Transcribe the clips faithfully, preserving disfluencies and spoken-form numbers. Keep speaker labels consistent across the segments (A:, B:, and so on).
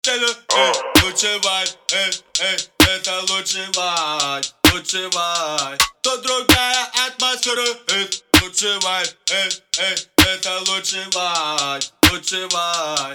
A: Лучший вайб, эй, эй, это лучший вайб, лучший вайб. Тут другая атмосфера, это лучший вайб, эй, эй, это лучший вайб, лучший вайб.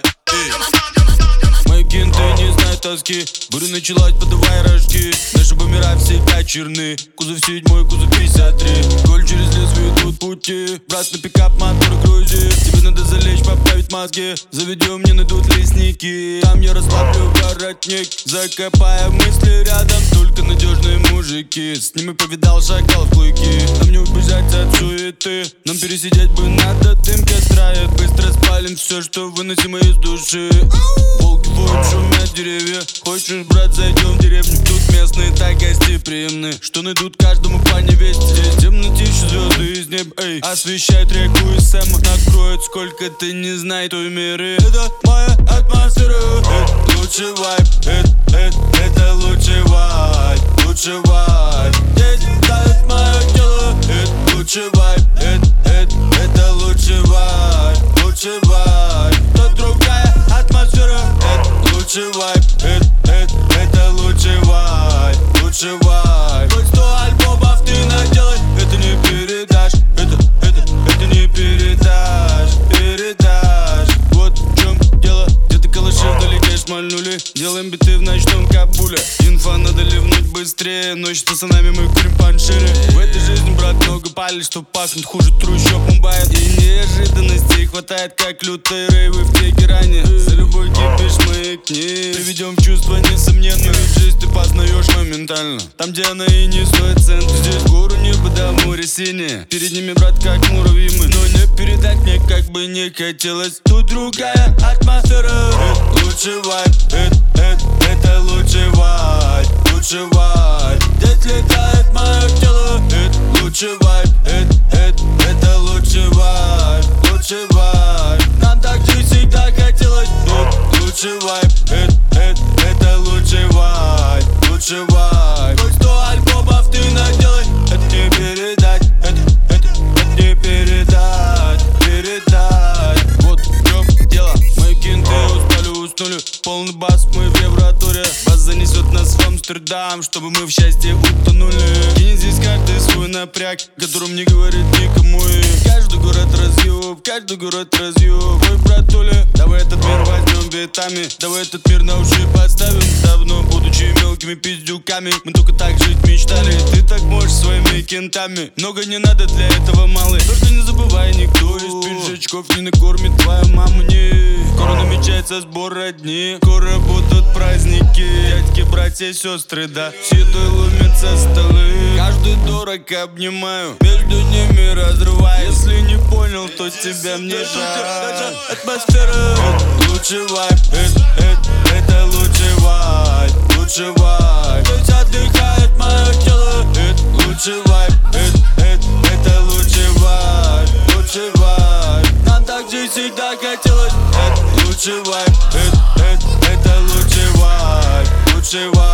B: Мои кенты не знают тоски. Буря началась, подавай рожки. Наши бумера всегда черны. Кузов седьмой, кузов пятьдесят три. Голь через лес ведут пути. Брат на пикап, мотор грузит. Тебе надо залечь, поправить мозги. Заведем, мне найдут лесники. Там я расслаблю воротник. Закопая мысли рядом только надежные мужики. С ними повидал, шагал в клыки. Нам не убежать от суеты. Нам пересидеть бы надо, дым костра. Быстро спалим все, что выносимо из души. Волки воют, шумят деревья. Хочешь, брат, зайдем в деревню. Тут местные так гостеприимны, что найдут каждому по невесте. Здесь темнотища, звезды из неба, эй. Освещают реку и Сэма. Накроют, сколько ты не знаешь той меры. Это моя атмосфера. Это лучший вайб. Это, это, это лучший вайб. Лучший вайб. Здесь дает мое тело. Это лучший вайб. Это, это, это лучший вайб. Лучший вайб. Тут другая атмосфера. Это лучший вайб. Это, это, это лучший вайб. Лучший вайб. Хоть сто альбомов ты наделай, это не передашь. Это, это, это не передашь. Передашь. Вот в чем дело. Где-то калаши вдалеке шмальнули. Делаем биты в ночном Кабуле. Инфа надо ливнуть быстрее. Ночь с пацанами мы курим панширы. В этой жизни, брат, много палит, что пахнет хуже трущоб Мумбаи. И неожиданностей хватает, как лютые рейвы в Тегеране. За любой кипиш мы к ней приведем в чувство несомненно. Ведь жизнь ты познаешь моментально. Там, где она и не стоит цент. Здесь гору небо до моря синее. Перед ними, брат, как муравьи мы. Но не передать мне, как бы не хотелось. Тут другая атмосфера. Это лучший вайб. Это, это, это лучший вайб. Лучший вайб. Здесь летает мое тело. Это лучший вайб. Это, это, это лучший вайб. Лучший вайб. Нам так жить всегда хотелось. Это лучший вайб. Это, это, это лучший вайб. Лучший вайб. Хоть сто альбомов ты наделай, это не передать. Это, это, это не передать. Передать. Вот в чем дело. Мои кенты устали, уснули. Полный бас, мы в Евротуре. Бас занесет нас в Амстердам, чтобы мы в счастье утонули. И здесь каждый свой напряг, которым не говорит никому. И каждый город разъеб, каждый город разъеб. Ой, братуля, давай этот мир возьмем битами. Давай этот мир на уши подставим. Давно, будучи мелкими пиздюками, мы только так жить мечтали. Ты так можешь своими кентами. Много не надо для этого, малый. Только не забывай, никто из пиджачков не накормит твою маму, не. Скоро намечается сбор родни. Скоро будут праздники. Дядьки, братья, сестры, да. Седой ломятся столы. Каждый дурак обнимаю, между ними разрываю. Если не понял, то тебя мне жаль. Атмосфера. Это лучший вайб. Это, это, это лучший вайб. Лучший вайб. Здесь отдыхает мое тело. Это лучший вайб. Это, это, это лучший вайб. Лучший вайб. Нам так жить всегда хотелось. Это лучший вайб. Это, это, это лучший вайб. Лучший вайб.